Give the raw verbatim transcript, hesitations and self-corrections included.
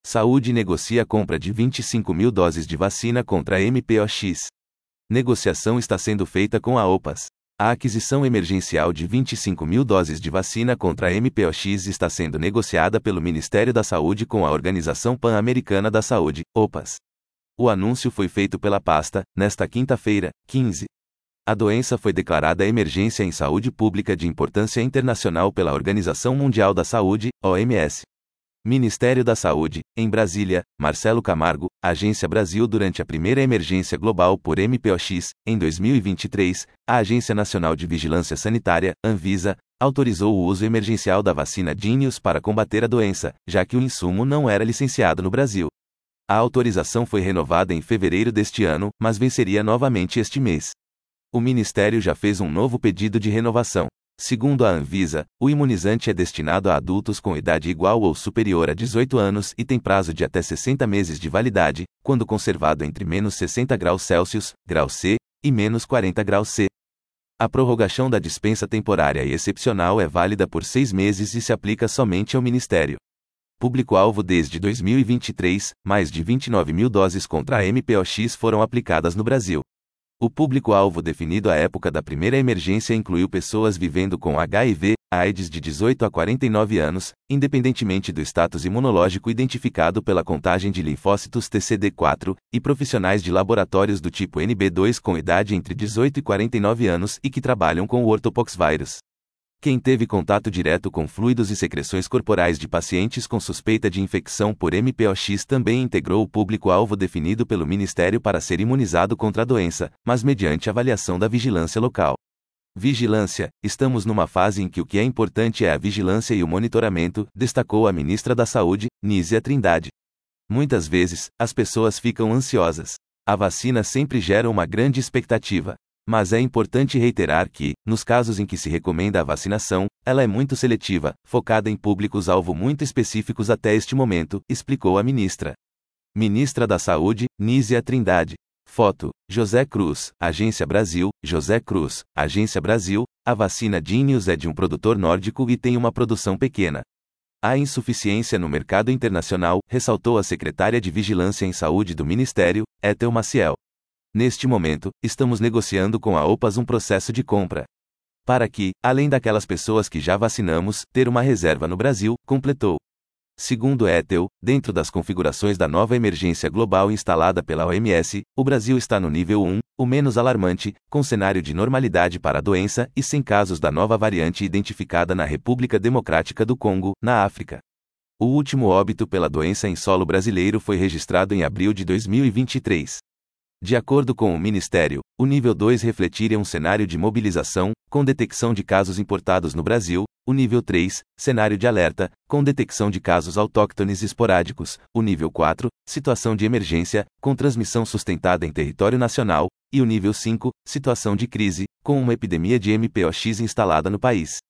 Saúde negocia a compra de vinte e cinco mil doses de vacina contra M P O X. Negociação está sendo feita com a OPAS. A aquisição emergencial de vinte e cinco mil doses de vacina contra M P O X está sendo negociada pelo Ministério da Saúde com a Organização Pan-Americana da Saúde, OPAS. O anúncio foi feito pela pasta, nesta quinta-feira, quinze. A doença foi declarada emergência em saúde pública de importância internacional pela Organização Mundial da Saúde, O M S. Ministério da Saúde, em Brasília, Marcelo Camargo, Agência Brasil. Durante a primeira emergência global por M P O X, em dois mil e vinte e três, a Agência Nacional de Vigilância Sanitária, Anvisa, autorizou o uso emergencial da vacina Jynneos para combater a doença, já que o insumo não era licenciado no Brasil. A autorização foi renovada em fevereiro deste ano, mas venceria novamente este mês. O Ministério já fez um novo pedido de renovação. Segundo a Anvisa, o imunizante é destinado a adultos com idade igual ou superior a dezoito anos e tem prazo de até sessenta meses de validade, quando conservado entre menos sessenta graus Celsius, grau C, e menos quarenta graus C. A prorrogação da dispensa temporária e excepcional é válida por seis meses e se aplica somente ao Ministério. Público-alvo desde dois mil e vinte e três, mais de vinte e nove mil doses contra a M P O X foram aplicadas no Brasil. O público-alvo definido à época da primeira emergência incluiu pessoas vivendo com H I V, AIDS de dezoito a quarenta e nove anos, independentemente do status imunológico identificado pela contagem de linfócitos T C D quatro, e profissionais de laboratórios do tipo N B dois com idade entre dezoito e quarenta e nove anos e que trabalham com o ortopoxvírus. Quem teve contato direto com fluidos e secreções corporais de pacientes com suspeita de infecção por M P O X também integrou o público-alvo definido pelo Ministério para ser imunizado contra a doença, mas mediante avaliação da vigilância local. Vigilância: estamos numa fase em que o que é importante é a vigilância e o monitoramento, destacou a ministra da Saúde, Nízia Trindade. Muitas vezes, as pessoas ficam ansiosas. A vacina sempre gera uma grande expectativa. Mas é importante reiterar que, nos casos em que se recomenda a vacinação, ela é muito seletiva, focada em públicos-alvo muito específicos até este momento, explicou a ministra. Ministra da Saúde, Nízia Trindade. Foto: José Cruz, Agência Brasil, José Cruz, Agência Brasil. A vacina Jynneos é de um produtor nórdico e tem uma produção pequena. Há insuficiência no mercado internacional, ressaltou a secretária de Vigilância em Saúde do Ministério, Ethel Maciel. Neste momento, estamos negociando com a OPAS um processo de compra. Para que, além daquelas pessoas que já vacinamos, ter uma reserva no Brasil, completou. Segundo Ethel, dentro das configurações da nova emergência global instalada pela O M S, o Brasil está no nível um, o menos alarmante, com cenário de normalidade para a doença e sem casos da nova variante identificada na República Democrática do Congo, na África. O último óbito pela doença em solo brasileiro foi registrado em abril de dois mil e vinte e três. De acordo com o Ministério, o nível dois refletiria um cenário de mobilização, com detecção de casos importados no Brasil, o nível três, cenário de alerta, com detecção de casos autóctones esporádicos, o nível quatro, situação de emergência, com transmissão sustentada em território nacional, e o nível cinco, situação de crise, com uma epidemia de M P O X instalada no país.